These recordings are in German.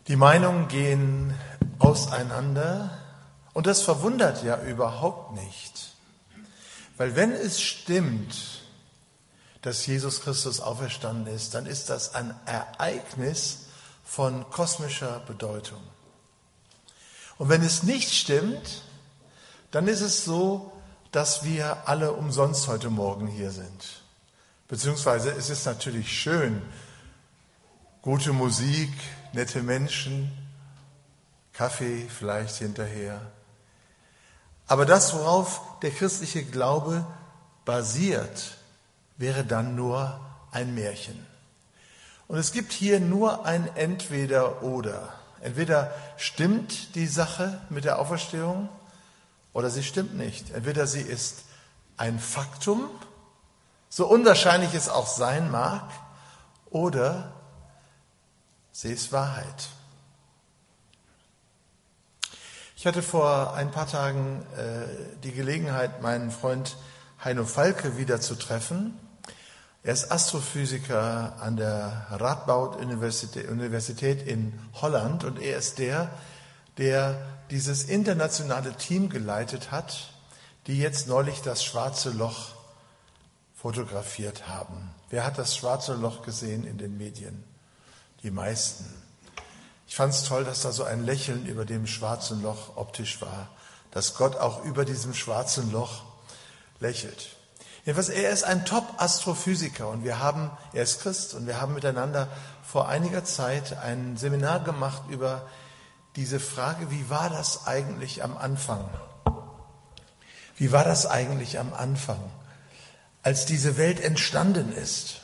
Die Meinungen gehen auseinander und das verwundert ja überhaupt nicht. Weil wenn es stimmt, dass Jesus Christus auferstanden ist, dann ist das ein Ereignis von kosmischer Bedeutung. Und wenn es nicht stimmt, dann ist es so, dass wir alle umsonst heute Morgen hier sind. Beziehungsweise es ist natürlich schön, gute Musik, nette Menschen, Kaffee vielleicht hinterher. Aber das, worauf der christliche Glaube basiert, wäre dann nur ein Märchen. Und es gibt hier nur ein Entweder-Oder. Entweder stimmt die Sache mit der Auferstehung oder sie stimmt nicht. Entweder sie ist ein Faktum, so unwahrscheinlich es auch sein mag, oder sie ist Wahrheit. Ich hatte vor ein paar Tagen die Gelegenheit, meinen Freund Heino Falke wieder zu treffen. Er ist Astrophysiker an der Radboud-Universität in Holland und er ist der dieses internationale Team geleitet hat, die jetzt neulich das Schwarze Loch fotografiert haben. Wer hat das Schwarze Loch gesehen in den Medien? Die meisten. Ich fand es toll, dass da so ein Lächeln über dem schwarzen Loch optisch war, dass Gott auch über diesem schwarzen Loch lächelt. Jedenfalls, er ist ein Top-Astrophysiker und er ist Christ und wir haben miteinander vor einiger Zeit ein Seminar gemacht über diese Frage, wie war das eigentlich am Anfang? Wie war das eigentlich am Anfang, als diese Welt entstanden ist?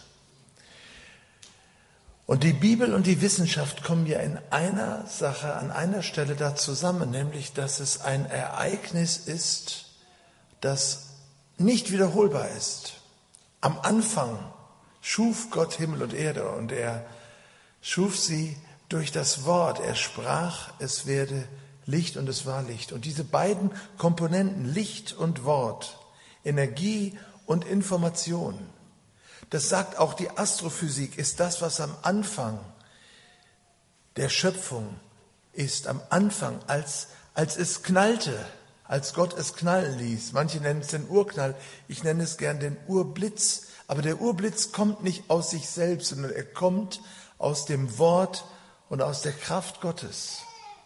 Und die Bibel und die Wissenschaft kommen ja in einer Sache, an einer Stelle da zusammen, nämlich, dass es ein Ereignis ist, das nicht wiederholbar ist. Am Anfang schuf Gott Himmel und Erde und er schuf sie durch das Wort. Er sprach, es werde Licht und es war Licht. Und diese beiden Komponenten, Licht und Wort, Energie und Information, das sagt auch die Astrophysik, ist das, was am Anfang der Schöpfung ist, am Anfang, als es knallte, als Gott es knallen ließ. Manche nennen es den Urknall, ich nenne es gern den Urblitz. Aber der Urblitz kommt nicht aus sich selbst, sondern er kommt aus dem Wort und aus der Kraft Gottes.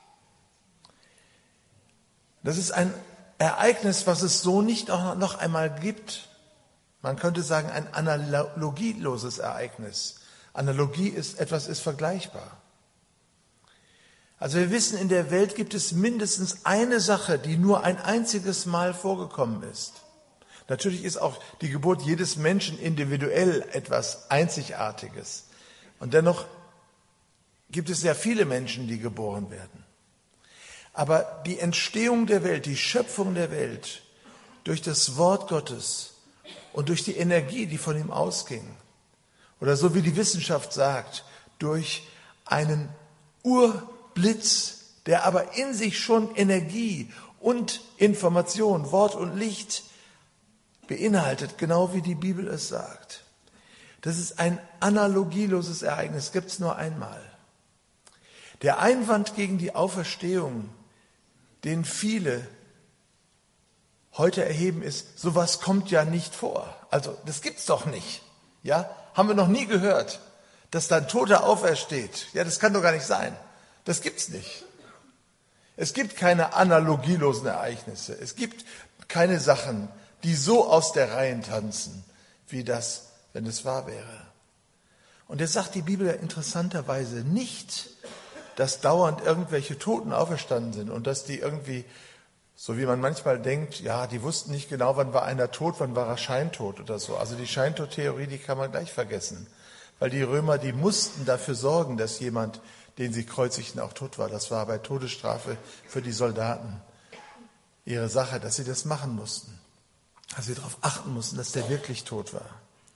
Das ist ein Ereignis, was es so nicht noch einmal gibt. Man könnte sagen, ein analogieloses Ereignis. Analogie ist, etwas ist vergleichbar. Also wir wissen, in der Welt gibt es mindestens eine Sache, die nur ein einziges Mal vorgekommen ist. Natürlich ist auch die Geburt jedes Menschen individuell etwas Einzigartiges. Und dennoch gibt es sehr viele Menschen, die geboren werden. Aber die Entstehung der Welt, die Schöpfung der Welt durch das Wort Gottes und durch die Energie, die von ihm ausging, oder so wie die Wissenschaft sagt, durch einen Urblitz, der aber in sich schon Energie und Information, Wort und Licht beinhaltet, genau wie die Bibel es sagt. Das ist ein analogieloses Ereignis, gibt es nur einmal. Der Einwand gegen die Auferstehung, den viele heute erheben, ist, sowas kommt ja nicht vor. Also das gibt's doch nicht. Ja, haben wir noch nie gehört, dass da ein Toter aufersteht. Ja, das kann doch gar nicht sein. Das gibt's nicht. Es gibt keine analogielosen Ereignisse. Es gibt keine Sachen, die so aus der Reihe tanzen, wie das, wenn es wahr wäre. Und jetzt sagt die Bibel ja interessanterweise nicht, dass dauernd irgendwelche Toten auferstanden sind und dass die irgendwie, so wie man manchmal denkt, ja, die wussten nicht genau, wann war einer tot, wann war er scheintot oder so. Also die Scheintodtheorie, die kann man gleich vergessen. Weil die Römer, die mussten dafür sorgen, dass jemand, den sie kreuzigten, auch tot war. Das war bei Todesstrafe für die Soldaten ihre Sache, dass sie das machen mussten. Dass sie darauf achten mussten, dass der wirklich tot war.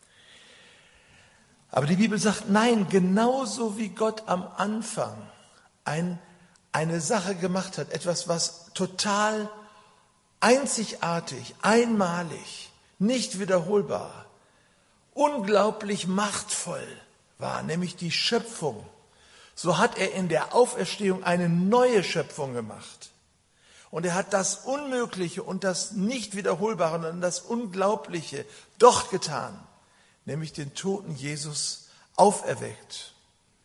Aber die Bibel sagt, nein, genauso wie Gott am Anfang eine Sache gemacht hat, etwas, was total einzigartig, einmalig, nicht wiederholbar, unglaublich machtvoll war, nämlich die Schöpfung so hat er in der Auferstehung eine neue Schöpfung gemacht. Und er hat das Unmögliche und das Nicht-Wiederholbare und das Unglaubliche doch getan, nämlich den toten Jesus auferweckt.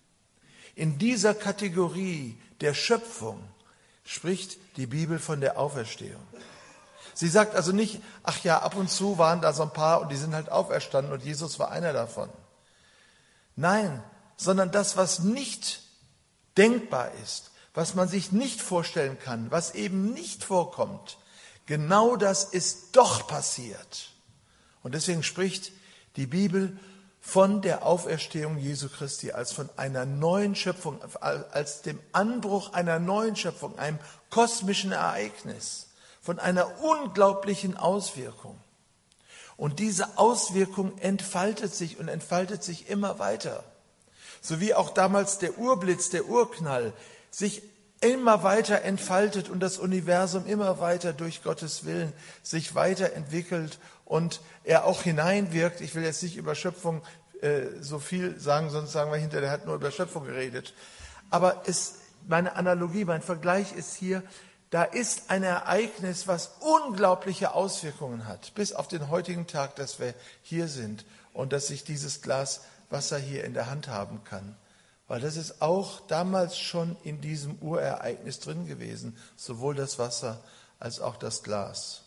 In dieser Kategorie der Schöpfung spricht die Bibel von der Auferstehung. Sie sagt also nicht, ach ja, ab und zu waren da so ein paar und die sind halt auferstanden und Jesus war einer davon. Nein, sondern das, was nicht denkbar ist, was man sich nicht vorstellen kann, was eben nicht vorkommt, genau das ist doch passiert. Und deswegen spricht die Bibel von der Auferstehung Jesu Christi als von einer neuen Schöpfung, als dem Anbruch einer neuen Schöpfung, einem kosmischen Ereignis, von einer unglaublichen Auswirkung. Und diese Auswirkung entfaltet sich und entfaltet sich immer weiter. So wie auch damals der Urblitz, der Urknall sich immer weiter entfaltet und das Universum immer weiter durch Gottes Willen sich weiterentwickelt und er auch hineinwirkt. Ich will jetzt nicht über Schöpfung so viel sagen, sonst sagen wir hinterher, der hat nur über Schöpfung geredet. Aber meine Analogie, mein Vergleich ist hier, da ist ein Ereignis, was unglaubliche Auswirkungen hat, bis auf den heutigen Tag, dass wir hier sind und dass ich dieses Glas Wasser hier in der Hand haben kann. Weil das ist auch damals schon in diesem Urereignis drin gewesen, sowohl das Wasser als auch das Glas.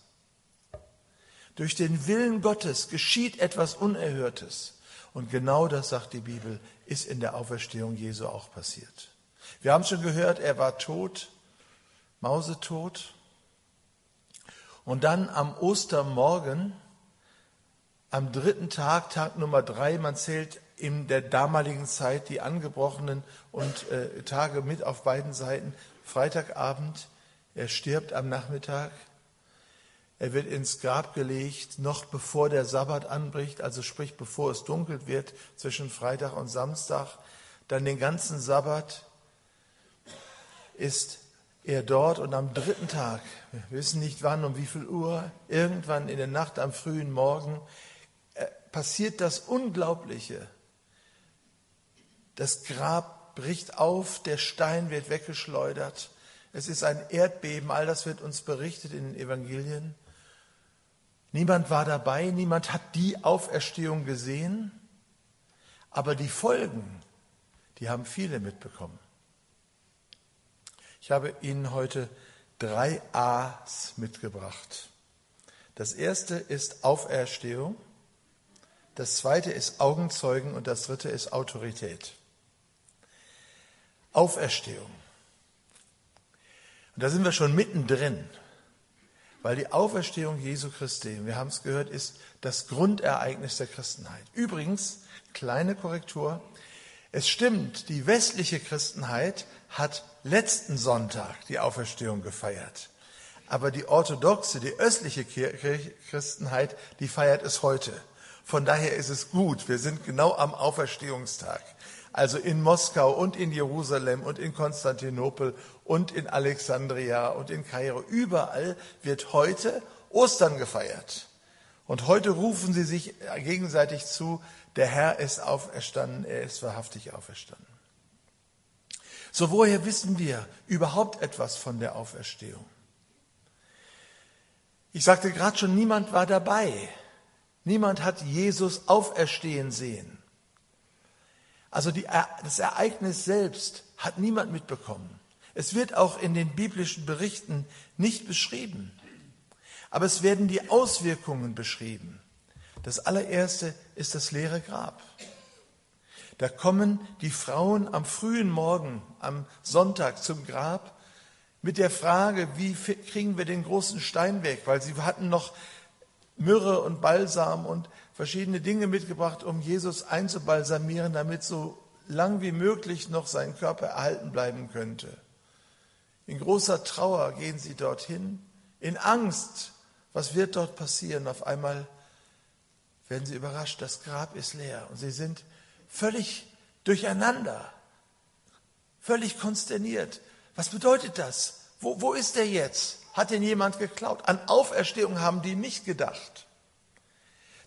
Durch den Willen Gottes geschieht etwas Unerhörtes. Und genau das, sagt die Bibel, ist in der Auferstehung Jesu auch passiert. Wir haben schon gehört, er war tot, mausetot. Und dann am Ostermorgen, am 3. Tag, Tag Nummer 3, man zählt in der damaligen Zeit die angebrochenen Tage mit auf beiden Seiten. Freitagabend, er stirbt am Nachmittag. Er wird ins Grab gelegt, noch bevor der Sabbat anbricht, also sprich bevor es dunkel wird zwischen Freitag und Samstag. Dann den ganzen Sabbat ist er dort und am 3. Tag, wir wissen nicht wann, um wie viel Uhr, irgendwann in der Nacht am frühen Morgen, passiert das Unglaubliche. Das Grab bricht auf, der Stein wird weggeschleudert. Es ist ein Erdbeben, all das wird uns berichtet in den Evangelien. Niemand war dabei, niemand hat die Auferstehung gesehen, aber die Folgen, die haben viele mitbekommen. Ich habe Ihnen heute 3 A's mitgebracht. Das erste ist Auferstehung, das zweite ist Augenzeugen und das dritte ist Autorität. Auferstehung. Und da sind wir schon mittendrin, weil die Auferstehung Jesu Christi, wir haben es gehört, ist das Grundereignis der Christenheit. Übrigens, kleine Korrektur, es stimmt, die westliche Christenheit hat letzten Sonntag die Auferstehung gefeiert. Aber die orthodoxe, die östliche Christenheit, die feiert es heute. Von daher ist es gut, wir sind genau am Auferstehungstag. Also in Moskau und in Jerusalem und in Konstantinopel und in Alexandria und in Kairo. Überall wird heute Ostern gefeiert. Und heute rufen sie sich gegenseitig zu, der Herr ist auferstanden, er ist wahrhaftig auferstanden. So, woher wissen wir überhaupt etwas von der Auferstehung? Ich sagte gerade schon, niemand war dabei. Niemand hat Jesus auferstehen sehen. Also das Ereignis selbst hat niemand mitbekommen. Es wird auch in den biblischen Berichten nicht beschrieben. Aber es werden die Auswirkungen beschrieben. Das allererste ist das leere Grab. Da kommen die Frauen am frühen Morgen, am Sonntag zum Grab mit der Frage, wie kriegen wir den großen Stein weg? Weil sie hatten noch Myrrhe und Balsam und verschiedene Dinge mitgebracht, um Jesus einzubalsamieren, damit so lang wie möglich noch sein Körper erhalten bleiben könnte. In großer Trauer gehen sie dorthin, in Angst. Was wird dort passieren? Auf einmal werden sie überrascht, das Grab ist leer und sie sind völlig durcheinander, völlig konsterniert. Was bedeutet das? Wo ist er jetzt? Hat denn jemand geklaut? An Auferstehung haben die nicht gedacht.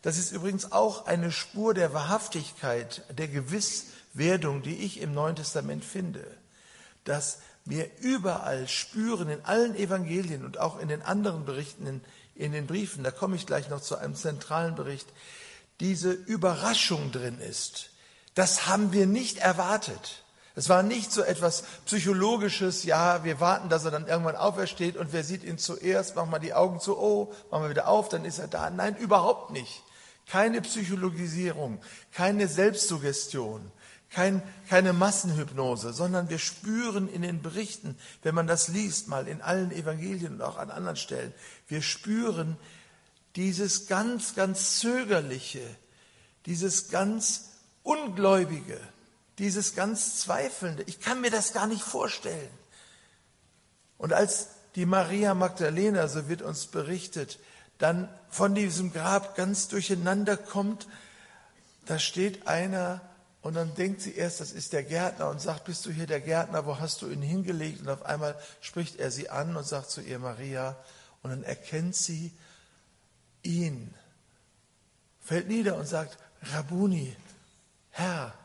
Das ist übrigens auch eine Spur der Wahrhaftigkeit, der Gewisswerdung, die ich im Neuen Testament finde, dass wir überall spüren, in allen Evangelien und auch in den anderen Berichten, in den Briefen, da komme ich gleich noch zu einem zentralen Bericht, diese Überraschung drin ist. Das haben wir nicht erwartet. Es war nicht so etwas Psychologisches, ja, wir warten, dass er dann irgendwann aufersteht und wer sieht ihn zuerst, machen wir die Augen zu, oh, machen wir wieder auf, dann ist er da. Nein, überhaupt nicht. Keine Psychologisierung, keine Selbstsuggestion, keine Massenhypnose, sondern wir spüren in den Berichten, wenn man das liest, mal in allen Evangelien und auch an anderen Stellen, wir spüren dieses ganz, ganz Zögerliche, dieses ganz Ungläubige, dieses ganz Zweifelnde. Ich kann mir das gar nicht vorstellen. Und als die Maria Magdalena, so wird uns berichtet, dann von diesem Grab ganz durcheinander kommt, da steht einer und dann denkt sie erst, das ist der Gärtner und sagt, bist du hier der Gärtner, wo hast du ihn hingelegt? Und auf einmal spricht er sie an und sagt zu ihr Maria und dann erkennt sie ihn, fällt nieder und sagt, Rabbuni, Herr.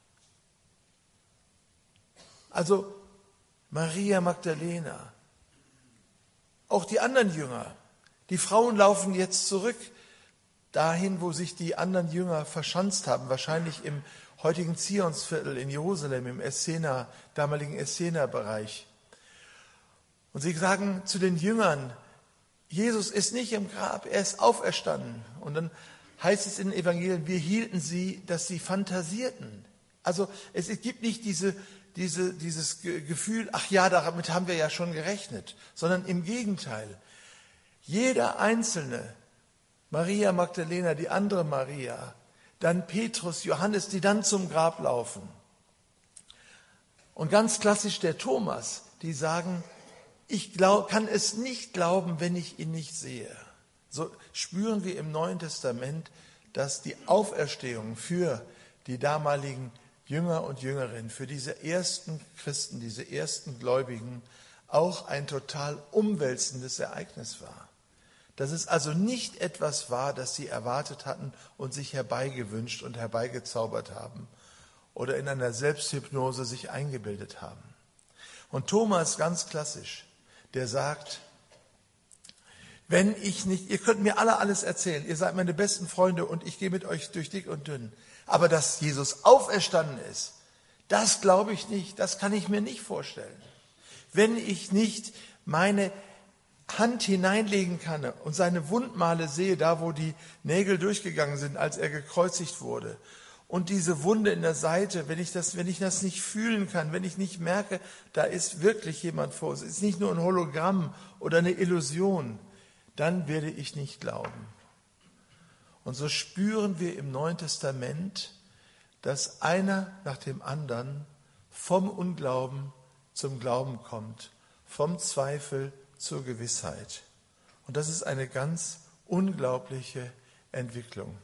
Also Maria Magdalena, auch die anderen Jünger, die Frauen laufen jetzt zurück dahin, wo sich die anderen Jünger verschanzt haben, wahrscheinlich im heutigen Zionsviertel in Jerusalem, im damaligen Essener-Bereich. Und sie sagen zu den Jüngern, Jesus ist nicht im Grab, er ist auferstanden. Und dann heißt es in den Evangelien, wir hielten sie, dass sie fantasierten. Also es gibt nicht dieses Gefühl, ach ja, damit haben wir ja schon gerechnet, sondern im Gegenteil. Jeder Einzelne, Maria Magdalena, die andere Maria, dann Petrus, Johannes, die dann zum Grab laufen. Und ganz klassisch der Thomas, die sagen, ich kann es nicht glauben, wenn ich ihn nicht sehe. So spüren wir im Neuen Testament, dass die Auferstehung für die damaligen Jünger und Jüngerinnen, für diese ersten Christen, diese ersten Gläubigen, auch ein total umwälzendes Ereignis war. Dass es also nicht etwas war, das sie erwartet hatten und sich herbeigewünscht und herbeigezaubert haben oder in einer Selbsthypnose sich eingebildet haben. Und Thomas, ganz klassisch, der sagt, wenn ich nicht, ihr könnt mir alle alles erzählen, ihr seid meine besten Freunde und ich gehe mit euch durch dick und dünn, aber dass Jesus auferstanden ist, das glaube ich nicht, das kann ich mir nicht vorstellen. Wenn ich nicht meine Hand hineinlegen kann und seine Wundmale sehe, da wo die Nägel durchgegangen sind, als er gekreuzigt wurde. Und diese Wunde in der Seite, wenn ich das nicht fühlen kann, wenn ich nicht merke, da ist wirklich jemand vor uns, es ist nicht nur ein Hologramm oder eine Illusion, dann werde ich nicht glauben. Und so spüren wir im Neuen Testament, dass einer nach dem anderen vom Unglauben zum Glauben kommt, vom Zweifel zur Gewissheit. Und das ist eine ganz unglaubliche Entwicklung.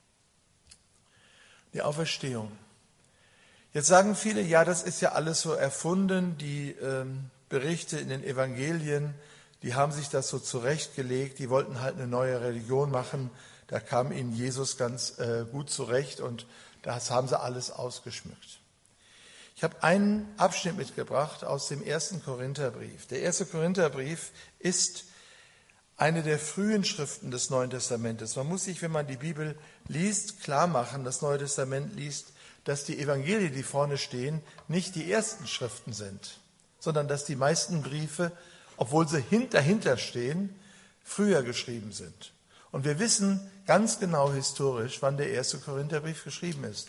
Die Auferstehung. Jetzt sagen viele, ja, das ist ja alles so erfunden, die Berichte in den Evangelien, die haben sich das so zurechtgelegt, die wollten halt eine neue Religion machen, da kam ihnen Jesus ganz gut zurecht und das haben sie alles ausgeschmückt. Ich habe einen Abschnitt mitgebracht aus dem 1. Korintherbrief. Der 1. Korintherbrief ist eine der frühen Schriften des Neuen Testamentes. Man muss sich, wenn man die Bibel liest, klar machen, das Neue Testament liest, dass die Evangelien, die vorne stehen, nicht die ersten Schriften sind, sondern dass die meisten Briefe, obwohl sie dahinter stehen, früher geschrieben sind. Und wir wissen ganz genau historisch, wann der 1. Korintherbrief geschrieben ist.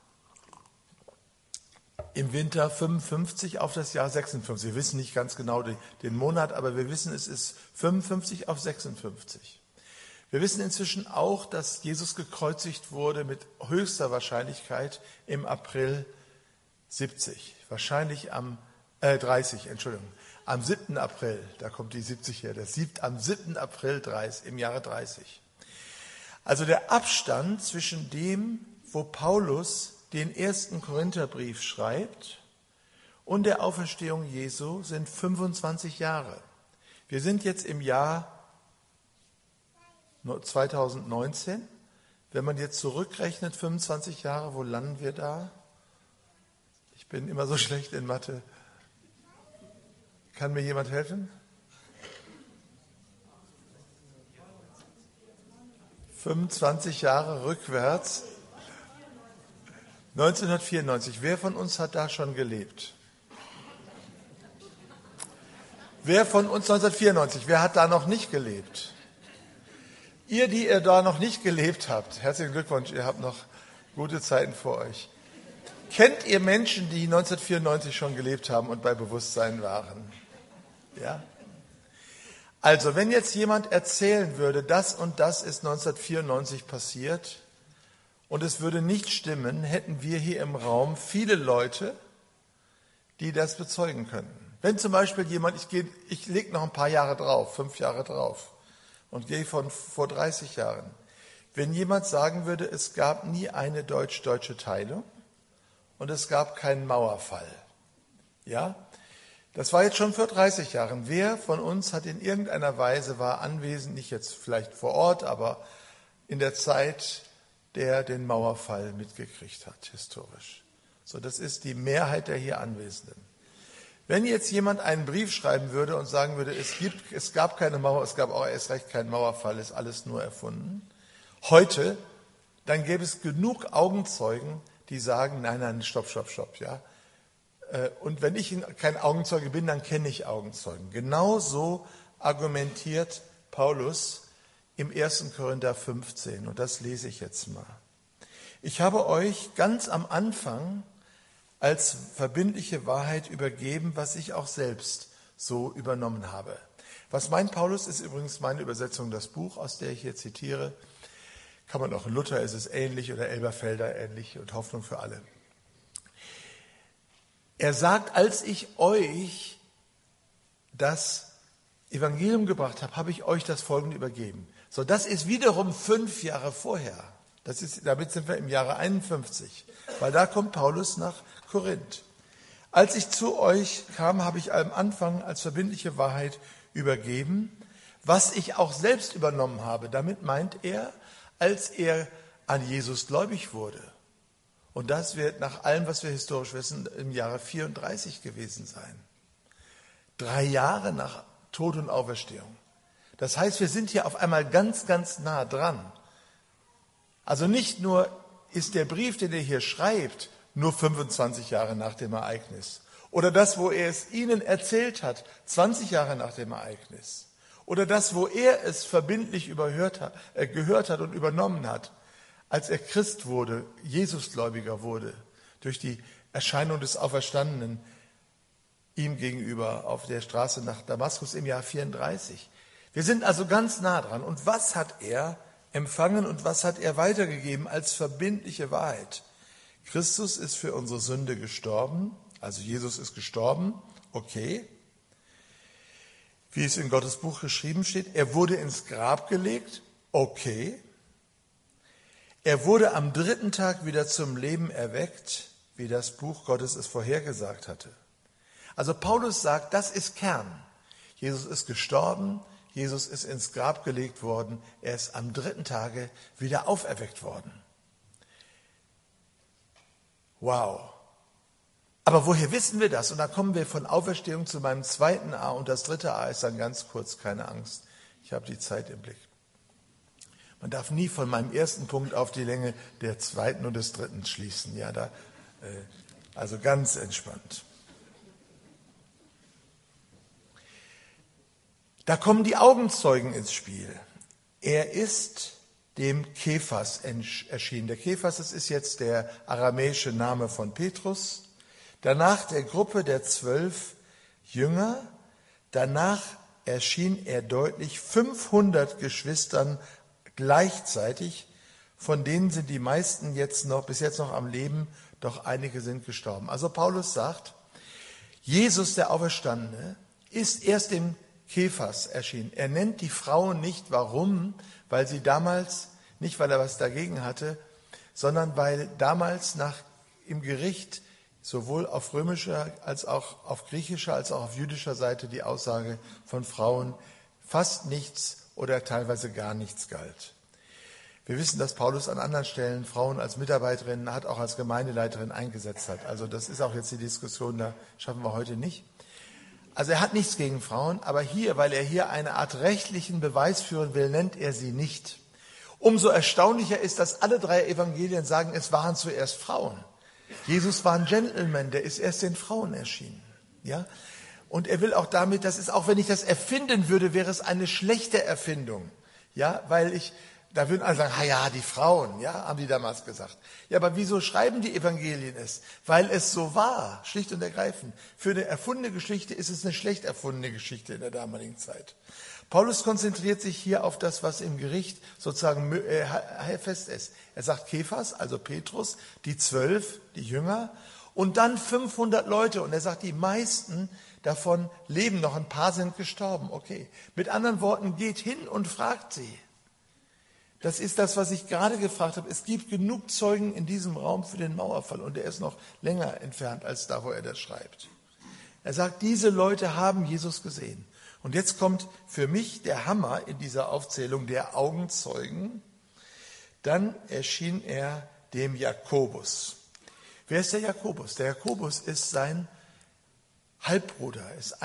Im Winter 55 auf das Jahr 56. Wir wissen nicht ganz genau den Monat, aber wir wissen, es ist 55 auf 56. Wir wissen inzwischen auch, dass Jesus gekreuzigt wurde mit höchster Wahrscheinlichkeit im April 70. Wahrscheinlich am 30, Entschuldigung. Am 7. April, da kommt die 70 her, am 7. April 30, im Jahre 30. Also der Abstand zwischen dem, wo Paulus den 1. Korintherbrief schreibt und der Auferstehung Jesu sind 25 Jahre. Wir sind jetzt im Jahr 2019. Wenn man jetzt zurückrechnet, 25 Jahre, wo landen wir da? Ich bin immer so schlecht in Mathe. Kann mir jemand helfen? 25 Jahre rückwärts. 1994. Wer von uns hat da schon gelebt? Wer von uns 1994? Wer hat da noch nicht gelebt? Ihr, die ihr da noch nicht gelebt habt, herzlichen Glückwunsch, ihr habt noch gute Zeiten vor euch. Kennt ihr Menschen, die 1994 schon gelebt haben und bei Bewusstsein waren? Ja? Also, wenn jetzt jemand erzählen würde, das und das ist 1994 passiert und es würde nicht stimmen, hätten wir hier im Raum viele Leute, die das bezeugen könnten. Wenn zum Beispiel jemand, ich lege noch ein paar Jahre drauf, 5 Jahre drauf und gehe von vor 30 Jahren. Wenn jemand sagen würde, es gab nie eine deutsch-deutsche Teilung und es gab keinen Mauerfall. Ja? Das war jetzt schon vor 30 Jahren. Wer von uns hat in irgendeiner Weise, war anwesend, nicht jetzt vielleicht vor Ort, aber in der Zeit, der den Mauerfall mitgekriegt hat, historisch? So, das ist die Mehrheit der hier Anwesenden. Wenn jetzt jemand einen Brief schreiben würde und sagen würde, es gab keine Mauer, es gab auch erst recht keinen Mauerfall, ist alles nur erfunden, heute, dann gäbe es genug Augenzeugen, die sagen, nein, stopp, ja. Und wenn ich kein Augenzeuge bin, dann kenne ich Augenzeugen. Genauso argumentiert Paulus im 1. Korinther 15. Und das lese ich jetzt mal. Ich habe euch ganz am Anfang als verbindliche Wahrheit übergeben, was ich auch selbst so übernommen habe. Was meint Paulus, ist übrigens meine Übersetzung, das Buch, aus der ich hier zitiere. Kann man auch in Luther, ist es ähnlich, oder Elberfelder ähnlich und Hoffnung für alle. Er sagt, als ich euch das Evangelium gebracht habe, habe ich euch das Folgende übergeben. So, das ist wiederum 5 Jahre vorher. Damit sind wir im Jahre 51, weil da kommt Paulus nach Korinth. Als ich zu euch kam, habe ich am Anfang als verbindliche Wahrheit übergeben, was ich auch selbst übernommen habe. Damit meint er, als er an Jesus gläubig wurde. Und das wird nach allem, was wir historisch wissen, im Jahre 34 gewesen sein. 3 Jahre nach Tod und Auferstehung. Das heißt, wir sind hier auf einmal ganz, ganz nah dran. Also nicht nur ist der Brief, den er hier schreibt, nur 25 Jahre nach dem Ereignis. Oder das, wo er es ihnen erzählt hat, 20 Jahre nach dem Ereignis. Oder das, wo er es verbindlich gehört hat und übernommen hat, als er Christ wurde, Jesusgläubiger wurde, durch die Erscheinung des Auferstandenen ihm gegenüber auf der Straße nach Damaskus im Jahr 34. Wir sind also ganz nah dran. Und was hat er empfangen und was hat er weitergegeben als verbindliche Wahrheit? Christus ist für unsere Sünde gestorben, also Jesus ist gestorben, okay. Wie es in Gottes Buch geschrieben steht, er wurde ins Grab gelegt, okay. Er wurde am 3. Tag wieder zum Leben erweckt, wie das Buch Gottes es vorhergesagt hatte. Also Paulus sagt, das ist Kern. Jesus ist gestorben, Jesus ist ins Grab gelegt worden, er ist am 3. Tage wieder auferweckt worden. Wow. Aber woher wissen wir das? Und da kommen wir von Auferstehung zu meinem 2. A und das 3. A ist dann ganz kurz, keine Angst. Ich habe die Zeit im Blick. Man darf nie von meinem ersten Punkt auf die Länge der 2. und des 3. schließen. Ja, also ganz entspannt. Da kommen die Augenzeugen ins Spiel. Er ist dem Kephas erschienen. Der Kephas, das ist jetzt der aramäische Name von Petrus. Danach der Gruppe der 12 Jünger. Danach erschien er deutlich 500 Geschwistern gleichzeitig. Von denen sind die meisten bis jetzt noch am Leben, doch einige sind gestorben. Also Paulus sagt, Jesus, der Auferstandene, ist erst dem Kephas erschienen. Er nennt die Frauen nicht, warum? Weil sie damals, nicht weil er was dagegen hatte, sondern weil damals im Gericht sowohl auf römischer als auch auf griechischer als auch auf jüdischer Seite die Aussage von Frauen fast nichts oder teilweise gar nichts galt. Wir wissen, dass Paulus an anderen Stellen Frauen als Mitarbeiterinnen hat, auch als Gemeindeleiterin eingesetzt hat. Also das ist auch jetzt die Diskussion, da schaffen wir heute nicht. Also er hat nichts gegen Frauen, aber hier, weil er hier eine Art rechtlichen Beweis führen will, nennt er sie nicht. Umso erstaunlicher ist, dass alle drei Evangelien sagen, es waren zuerst Frauen. Jesus war ein Gentleman, der ist erst den Frauen erschienen. Ja? Und er will auch damit, das ist auch, wenn ich das erfinden würde, wäre es eine schlechte Erfindung. Ja, da würden alle sagen, ja, die Frauen, ja, haben die damals gesagt. Ja, aber wieso schreiben die Evangelien es? Weil es so war, schlicht und ergreifend. Für eine erfundene Geschichte ist es eine schlecht erfundene Geschichte in der damaligen Zeit. Paulus konzentriert sich hier auf das, was im Gericht sozusagen fest ist. Er sagt Kephas, also Petrus, die 12, die Jünger, und dann 500 Leute. Und er sagt, die meisten davon leben noch, ein paar sind gestorben. Okay. Mit anderen Worten, geht hin und fragt sie. Das ist das, was ich gerade gefragt habe. Es gibt genug Zeugen in diesem Raum für den Mauerfall und er ist noch länger entfernt als da, wo er das schreibt. Er sagt, diese Leute haben Jesus gesehen. Und jetzt kommt für mich der Hammer in dieser Aufzählung der Augenzeugen. Dann erschien er dem Jakobus. Wer ist der Jakobus? Der Jakobus ist sein Halbbruder, ist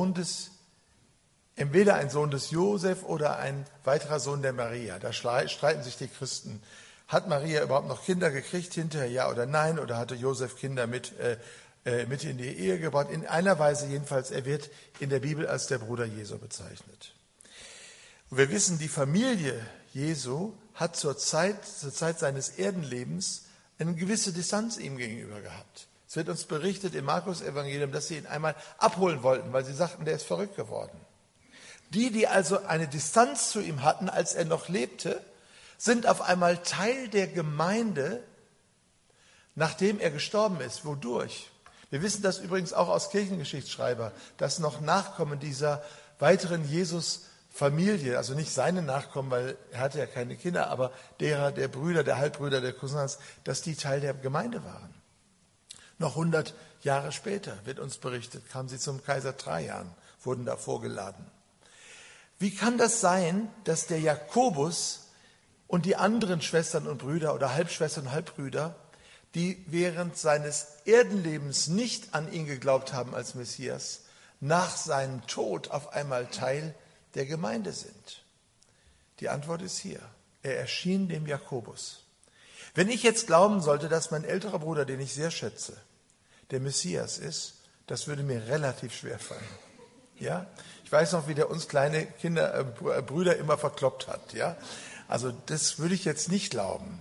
entweder ein Sohn des Josef oder ein weiterer Sohn der Maria. Da streiten sich die Christen. Hat Maria überhaupt noch Kinder gekriegt hinterher, ja oder nein? Oder hatte Josef Kinder mit in die Ehe gebracht? In einer Weise jedenfalls, er wird in der Bibel als der Bruder Jesu bezeichnet. Und wir wissen, die Familie Jesu hat zur Zeit seines Erdenlebens eine gewisse Distanz ihm gegenüber gehabt. Es wird uns berichtet im Markus-Evangelium, dass sie ihn einmal abholen wollten, weil sie sagten, der ist verrückt geworden. Die also eine Distanz zu ihm hatten, als er noch lebte, sind auf einmal Teil der Gemeinde, nachdem er gestorben ist. Wodurch? Wir wissen das übrigens auch aus Kirchengeschichtsschreiber, dass noch Nachkommen dieser weiteren Jesus-Familie, also nicht seine Nachkommen, weil er hatte ja keine Kinder, aber der Brüder, der Halbbrüder, der Cousins, dass die Teil der Gemeinde waren. Noch 100 Jahre später wird uns berichtet, kamen sie zum Kaiser Trajan, wurden da vorgeladen. Wie kann das sein, dass der Jakobus und die anderen Schwestern und Brüder oder Halbschwestern und Halbbrüder, die während seines Erdenlebens nicht an ihn geglaubt haben als Messias, nach seinem Tod auf einmal Teil der Gemeinde sind? Die Antwort ist hier. Er erschien dem Jakobus. Wenn ich jetzt glauben sollte, dass mein älterer Bruder, den ich sehr schätze, der Messias ist, das würde mir relativ schwer fallen. Ja? Ich weiß noch, wie der uns kleine Brüder immer verkloppt hat. Ja? Also das würde ich jetzt nicht glauben.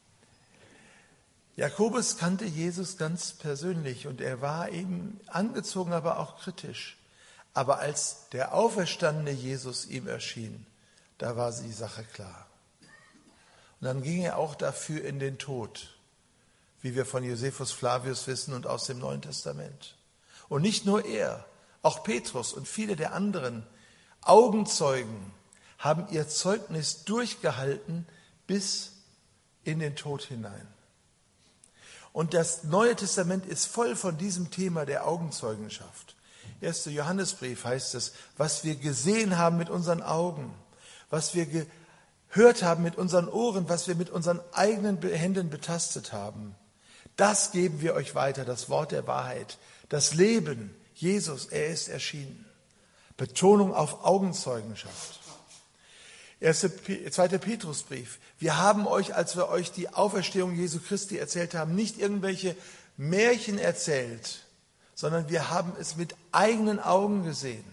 Jakobus kannte Jesus ganz persönlich und er war eben angezogen, aber auch kritisch. Aber als der auferstandene Jesus ihm erschien, da war die Sache klar. Und dann ging er auch dafür in den Tod, wie wir von Josephus Flavius wissen und aus dem Neuen Testament. Und nicht nur er, auch Petrus und viele der anderen Augenzeugen haben ihr Zeugnis durchgehalten bis in den Tod hinein. Und das Neue Testament ist voll von diesem Thema der Augenzeugenschaft. 1. Johannesbrief heißt es, was wir gesehen haben mit unseren Augen, was wir gehört haben mit unseren Ohren, was wir mit unseren eigenen Händen betastet haben. Das geben wir euch weiter, das Wort der Wahrheit, das Leben, Jesus, er ist erschienen. Betonung auf Augenzeugenschaft. 2. Petrusbrief. Wir haben euch, als wir euch die Auferstehung Jesu Christi erzählt haben, nicht irgendwelche Märchen erzählt, sondern wir haben es mit eigenen Augen gesehen.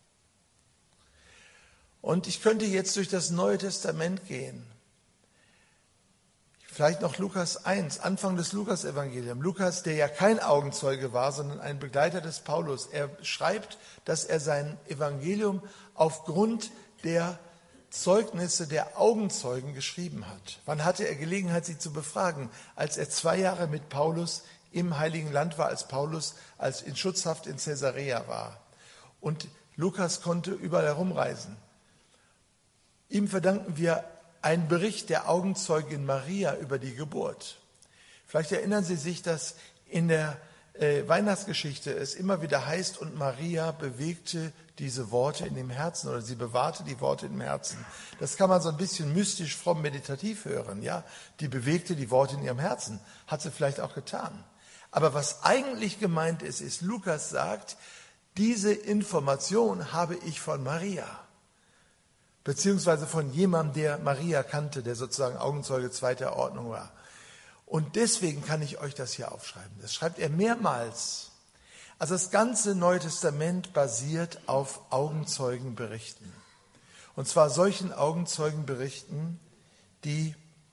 Und ich könnte jetzt durch das Neue Testament gehen. Vielleicht noch Lukas 1, Anfang des Lukas-Evangeliums. Lukas, der ja kein Augenzeuge war, sondern ein Begleiter des Paulus. Er schreibt, dass er sein Evangelium aufgrund der Zeugnisse der Augenzeugen geschrieben hat. Wann hatte er Gelegenheit, sie zu befragen? Als er 2 Jahre mit Paulus im Heiligen Land war, als Paulus in Schutzhaft in Caesarea war. Und Lukas konnte überall herumreisen. Ihm verdanken wir einen Bericht der Augenzeugin Maria über die Geburt. Vielleicht erinnern Sie sich, dass in der Weihnachtsgeschichte es immer wieder heißt, und Maria bewegte diese Worte in dem Herzen oder sie bewahrte die Worte im Herzen. Das kann man so ein bisschen mystisch, fromm, meditativ hören. Ja, die bewegte die Worte in ihrem Herzen. Hat sie vielleicht auch getan. Aber was eigentlich gemeint ist, Lukas sagt, diese Information habe ich von Maria. Beziehungsweise von jemandem, der Maria kannte, der sozusagen Augenzeuge zweiter Ordnung war. Und deswegen kann ich euch das hier aufschreiben. Das schreibt er mehrmals. Also das ganze Neue Testament basiert auf Augenzeugenberichten. Und zwar solchen Augenzeugenberichten, die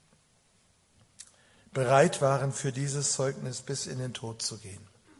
bereit waren, für dieses Zeugnis bis in den Tod zu gehen.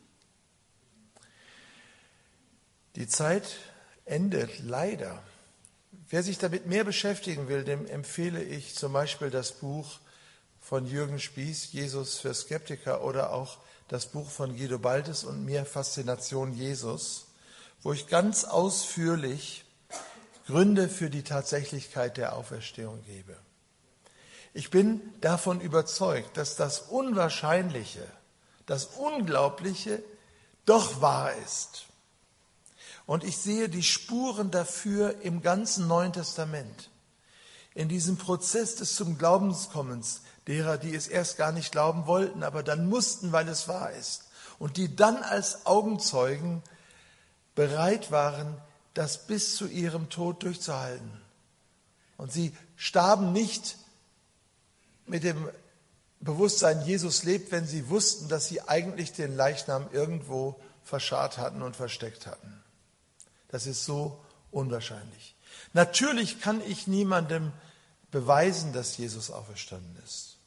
Die Zeit endet leider. Wer sich damit mehr beschäftigen will, dem empfehle ich zum Beispiel das Buch von Jürgen Spieß, Jesus für Skeptiker, oder auch das Buch von Guido Baltes und mir, Faszination Jesus, wo ich ganz ausführlich Gründe für die Tatsächlichkeit der Auferstehung gebe. Ich bin davon überzeugt, dass das Unwahrscheinliche, das Unglaubliche doch wahr ist. Und ich sehe die Spuren dafür im ganzen Neuen Testament. In diesem Prozess des zum Glaubenskommens, derer, die es erst gar nicht glauben wollten, aber dann mussten, weil es wahr ist. Und die dann als Augenzeugen bereit waren, das bis zu ihrem Tod durchzuhalten. Und sie starben nicht mit dem Bewusstsein, Jesus lebt, wenn sie wussten, dass sie eigentlich den Leichnam irgendwo verscharrt hatten und versteckt hatten. Das ist so unwahrscheinlich. Natürlich kann ich niemandem beweisen, dass Jesus auferstanden ist.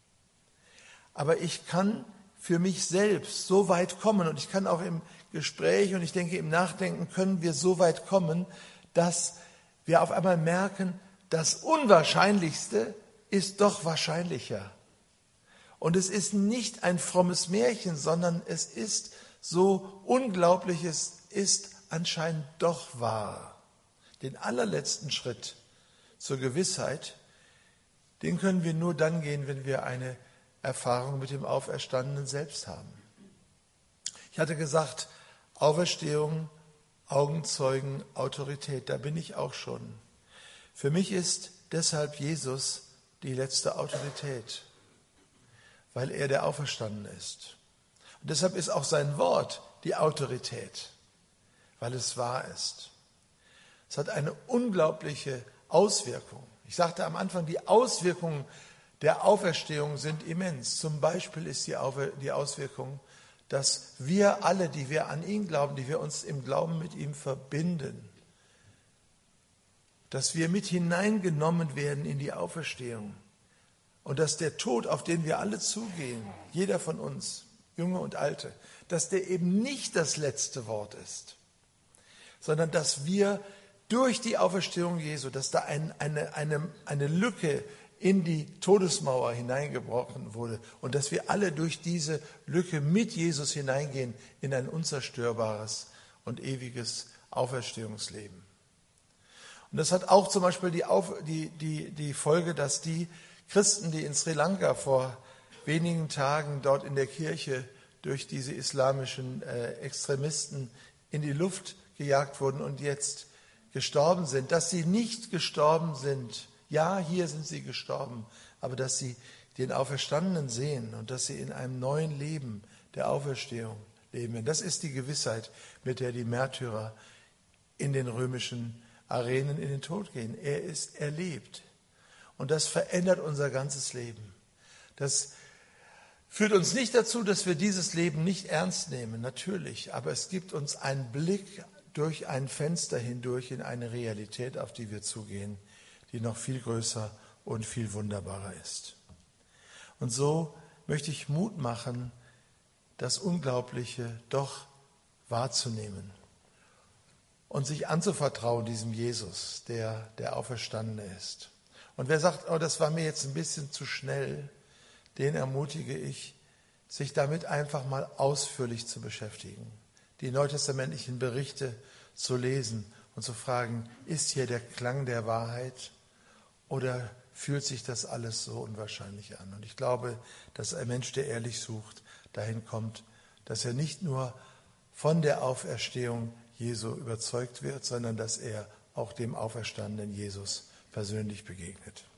Aber ich kann für mich selbst so weit kommen, und ich kann auch im Gespräch und ich denke im Nachdenken können wir so weit kommen, dass wir auf einmal merken, das Unwahrscheinlichste ist doch wahrscheinlicher. Und es ist nicht ein frommes Märchen, sondern es ist so unglaublich, es ist anscheinend doch wahr. Den allerletzten Schritt zur Gewissheit, den können wir nur dann gehen, wenn wir eine Erfahrung mit dem Auferstandenen selbst haben. Ich hatte gesagt, Auferstehung, Augenzeugen, Autorität, da bin ich auch schon. Für mich ist deshalb Jesus die letzte Autorität, weil er der Auferstandene ist. Und deshalb ist auch sein Wort die Autorität, weil es wahr ist. Es hat eine unglaubliche Auswirkung. Ich sagte am Anfang, die Auswirkungen der Auferstehung sind immens. Zum Beispiel ist die Auswirkung, dass wir alle, die wir an ihn glauben, die wir uns im Glauben mit ihm verbinden, dass wir mit hineingenommen werden in die Auferstehung und dass der Tod, auf den wir alle zugehen, jeder von uns, Junge und Alte, dass der eben nicht das letzte Wort ist, sondern dass wir durch die Auferstehung Jesu, dass da eine Lücke in die Todesmauer hineingebrochen wurde und dass wir alle durch diese Lücke mit Jesus hineingehen in ein unzerstörbares und ewiges Auferstehungsleben. Und das hat auch zum Beispiel die Folge, dass die Christen, die in Sri Lanka vor wenigen Tagen dort in der Kirche durch diese islamischen Extremisten in die Luft gejagt wurden und jetzt gestorben sind, dass sie nicht gestorben sind. Ja, hier sind sie gestorben, aber dass sie den Auferstandenen sehen und dass sie in einem neuen Leben der Auferstehung leben. Das ist die Gewissheit, mit der die Märtyrer in den römischen Arenen in den Tod gehen. Er lebt. Und das verändert unser ganzes Leben. Das führt uns nicht dazu, dass wir dieses Leben nicht ernst nehmen, natürlich, aber es gibt uns einen Blick durch ein Fenster hindurch in eine Realität, auf die wir zugehen, die noch viel größer und viel wunderbarer ist. Und so möchte ich Mut machen, das Unglaubliche doch wahrzunehmen und sich anzuvertrauen diesem Jesus, der Auferstandene ist. Und wer sagt, oh, das war mir jetzt ein bisschen zu schnell, den ermutige ich, sich damit einfach mal ausführlich zu beschäftigen, die neutestamentlichen Berichte zu lesen und zu fragen, ist hier der Klang der Wahrheit oder fühlt sich das alles so unwahrscheinlich an? Und ich glaube, dass ein Mensch, der ehrlich sucht, dahin kommt, dass er nicht nur von der Auferstehung Jesu überzeugt wird, sondern dass er auch dem auferstandenen Jesus persönlich begegnet.